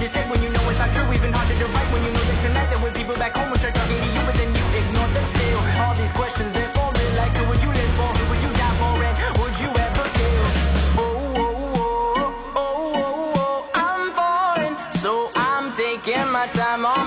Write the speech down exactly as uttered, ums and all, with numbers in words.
to say when you know it's not true. Even harder to write when you know that tonight there were people back home who tried talking to you, but then you ignored them still. All these questions they're forming, like who would you live for, who would you die for, and would you ever kill? Oh, oh, oh, oh, oh, oh, I'm falling, so I'm taking my time on